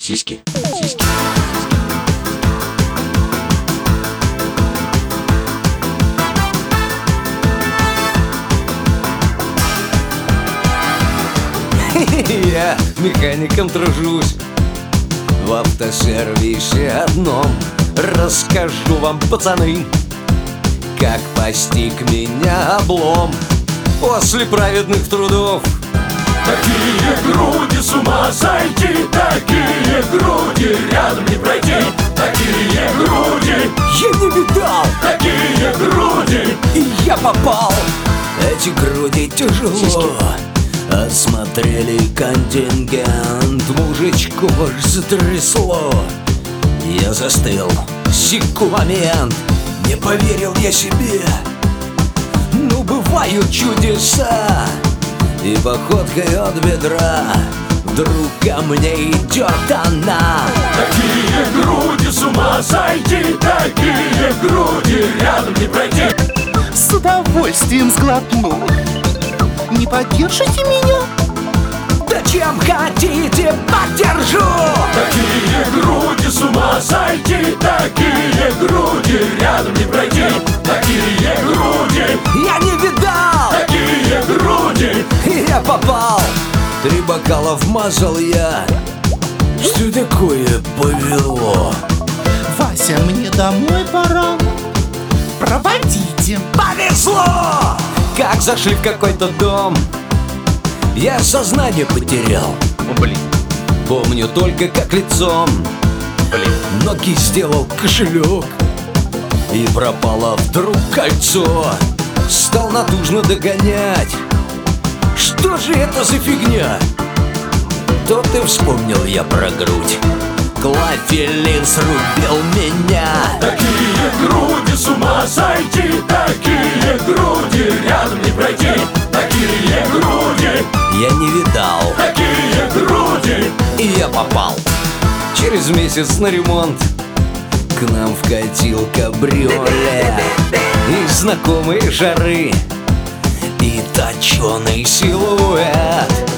Сиськи, сиськи. Я механиком тружусь в автосервисе одном. Расскажу вам, пацаны, как постиг меня облом после праведных трудов. Такие груди, с ума сойти, такие груди, рядом не пройти. Такие груди Я не видал, такие груди. и я попал. Эти груди тяжело осмотрели контингент. Мужичку аж затрясло. Я застыл, секу момент. Не поверил я себе. Ну, бывают чудеса. И походкой от бедра вдруг ко мне идет она. Такие груди, с ума сойти, такие груди, рядом не пройти. С удовольствием сглотну. Не поддержите меня? Да чем хотите, поддержу! Такие груди, с ума сойти, такие груди, рядом не пройти. Такие груди, Я не видал, такие груди. и я попал. 3 бокала вмазал я. Что такое повело? Вася, мне домой пора. Проводите. Повезло! Как зашли в какой-то дом, я сознание потерял. Блин, Помню только как лицом ноги сделал кошелек. И пропало вдруг кольцо. Стал натужно догонять. Что же это за фигня? Тут и вспомнил я про грудь. Клофелин срубил меня. Такие груди, с ума сойти, такие груди, рядом не пройти. Такие груди, Я не видал, такие груди. и я попал. Через месяц на ремонт к нам вкатил кабриолет. И знакомые жары, и точеный силуэт.